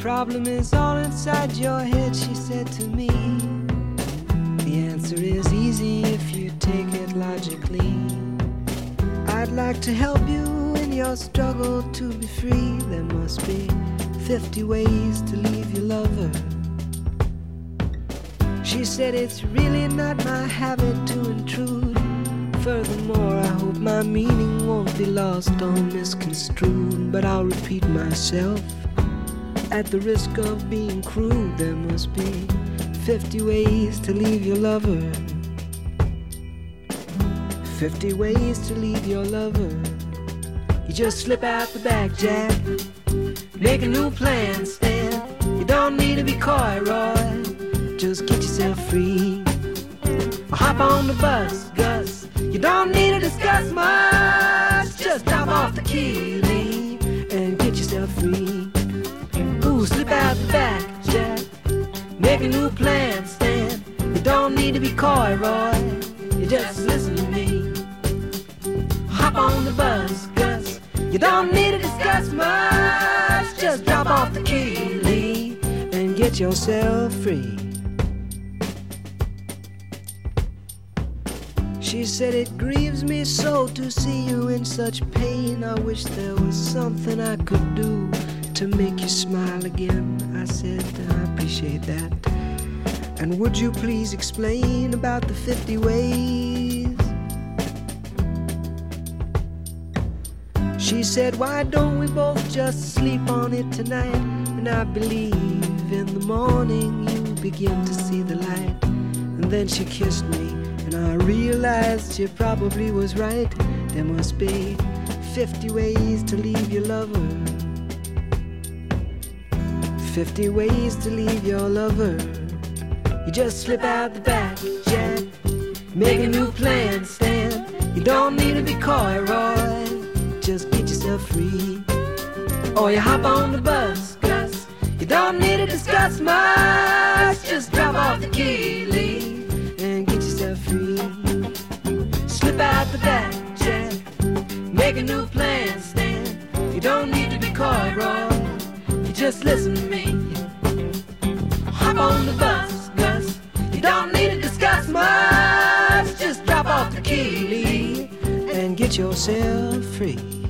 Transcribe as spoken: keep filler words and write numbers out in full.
problem is all inside your head, she said to me. The answer is easy if you take it logically. I'd like to help you in your struggle to be free. There must be fifty ways to leave your lover. She said it's really not my habit to intrude. Furthermore, I hope my meaning won't be lost or misconstrued. But I'll repeat myself at the risk of being crude. There must be fifty ways to leave your lover. Fifty ways to leave your lover. You just slip out the back, Jack. Make a new plan, Stan. You don't need to be coy, Roy. Just get yourself free. Or hop on the bus, Gus. You don't need to discuss much. Just drop off the key, Lee, and get yourself free. Ooh, slip out the back, Jack. Make a new plan, Stan. You don't need to be coy, Roy. You just listen to me. Hop on the bus, Gus. You don't need to discuss much. Just drop off the key, Lee, and get yourself free. She said it grieves me so to see you in such pain. I wish there was something I could do to make you smile again. I said I appreciate that. And would you please explain about the fifty ways? She said, why don't we both just sleep on it tonight? And I believe in the morning you begin to see the light. And then she kissed me, and I realized she probably was right. There must be fifty ways to leave your lover. Fifty ways to leave your lover. You just slip out the back, Jack. Make a new plan, Stan. You don't need to be coy, Roy. Just get yourself free. Or you hop on the bus, Gus. You don't need to discuss much. Just drop off the key, Lee, and get yourself free. Slip out the back, Jack. Make a new plan, Stan. You don't need to be coy, Roy. You just listen to me. Hop on the bus, Gus. You don't need to discuss much. Just drop off the key, Lee, and get yourself free.